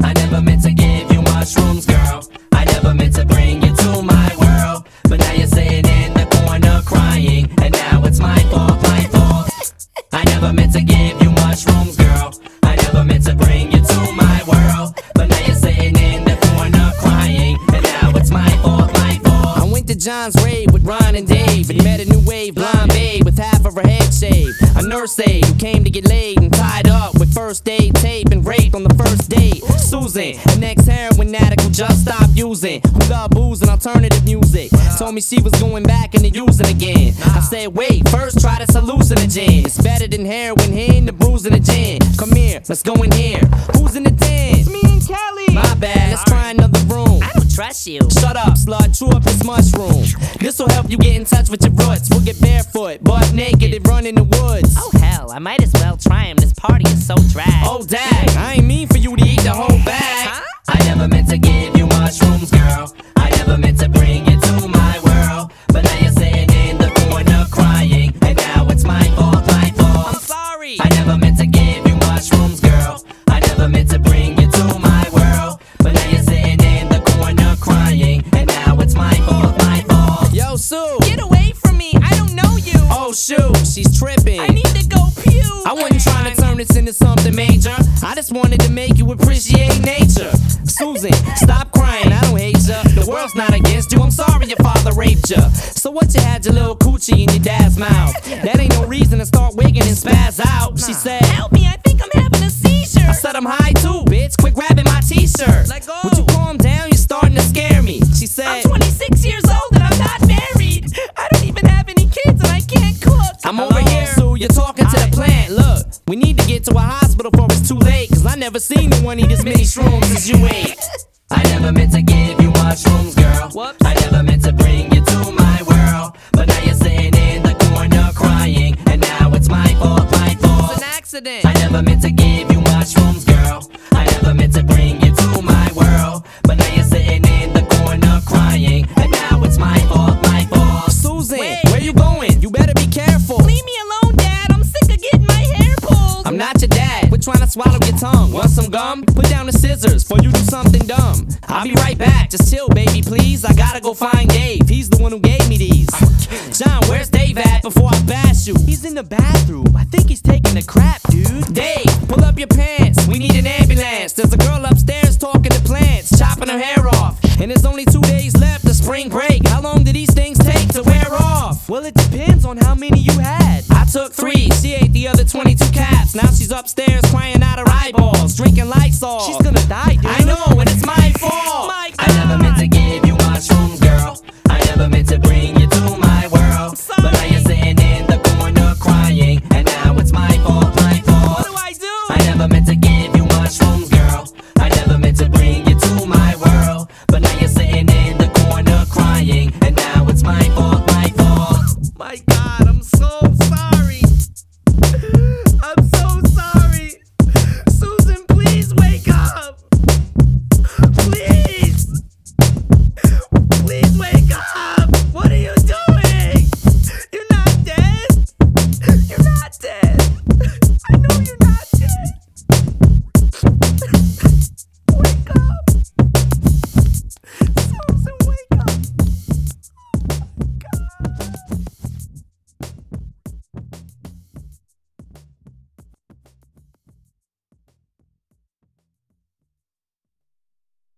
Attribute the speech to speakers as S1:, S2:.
S1: I never meant to give you mushrooms, girl. I never meant to bring you to my world. But now you're sitting in the corner crying, and now it's my fault, my fault. I never meant to give you mushrooms, girl. I never meant to bring you to my world. But now you're sitting in the corner crying, and now it's my fault, my fault.
S2: I went to John's rave with Ron and Dave and met a new wave blonde babe with half of her head shaved. A nurse aide who came to get laid and tied up with first aid tape and raped on the first date. Susan, an ex-heroin addict who just stopped using, who loved booze and alternative music. Told me she was going back into using again. I said, wait, first try this hallucinogen. It's better than heroin, here in the bruise and the gin. Come here, let's go in here. Who's in the den?
S3: It's me and Kelly.
S2: My bad, let's try another room.
S3: I don't trust you.
S2: Shut up, slut, chew up this mushroom. This'll help you get in touch with your roots. We'll get barefoot, butt naked, and run in the woods.
S3: Oh hell, I might as well try him. This party is so drag.
S2: Oh dag, I ain't mean for you to eat the whole bag.
S3: Huh?
S1: I never meant to give you mushrooms, girl. I never meant to bring you to my world. But now you're sitting in the corner crying, and now it's my fault, my fault.
S3: I'm sorry.
S1: I never meant to give you mushrooms, girl. I never meant to bring you to my world. But now you're sitting in the corner crying, and now it's my fault, my fault.
S2: Yo, Sue.
S3: Get away from me. I don't know you.
S2: Oh shoot, she's tripping.
S3: I need to go puke.
S2: I wasn't trying to turn this into something major. I just wanted to make you appreciate nature. Susan, stop crying, I don't hate ya. The world's not against you, I'm sorry your father raped ya. So what, you had your little coochie in your dad's mouth? That ain't no reason to start wigging and spaz out. She said,
S3: Help me, I think I'm having a seizure.
S2: I said I'm high too, bitch, quit grabbing my t-shirt.
S3: Let go.
S2: Would you calm down, you're starting to scare me. She said,
S3: I'm 26 years old and I'm not married. I don't even have any kids and I can't cook.
S2: I'm over here, Sue, you're talking to the plant. Look, we need to get to a hospital before it's too late, cause I never seen no one eat as many shrooms as you ate.
S1: I never meant to give you mushrooms, girl.
S3: Whoops.
S1: I never meant to bring you to my world. But now you're sitting in the corner crying, and now it's my fault, my fault.
S3: It's an accident.
S1: I never meant to give you mushrooms, girl. I never meant to bring you to my world. But now you're sitting in the corner crying, and now it's my fault, my fault.
S2: Susan,
S3: Wait.
S2: where you going? You better be careful.
S3: Leave me alone, Dad. I'm sick of getting my hair pulled.
S2: I'm not your dad. Quit trying to swallow your tongue. Want some gum? Put down the scissors before you do something dumb. I'll be right back. Just chill, baby, please. I gotta go find Dave. He's the one who gave me these. John, where's Dave at before I bash you?
S3: He's in the bathroom. I think he's taking a crap, dude.
S2: Dave, pull up your pants. We need an ambulance. There's a girl upstairs talking to plants, chopping her hair off. And there's only 2 days left of spring break. How long do these things take to wear off?
S3: Well, it depends on how many you had.
S2: I took 3, she ate the other 22 caps. Now she's upstairs crying out her eyeballs, drinking Lysol.
S3: She's gonna die, dude.
S2: I know,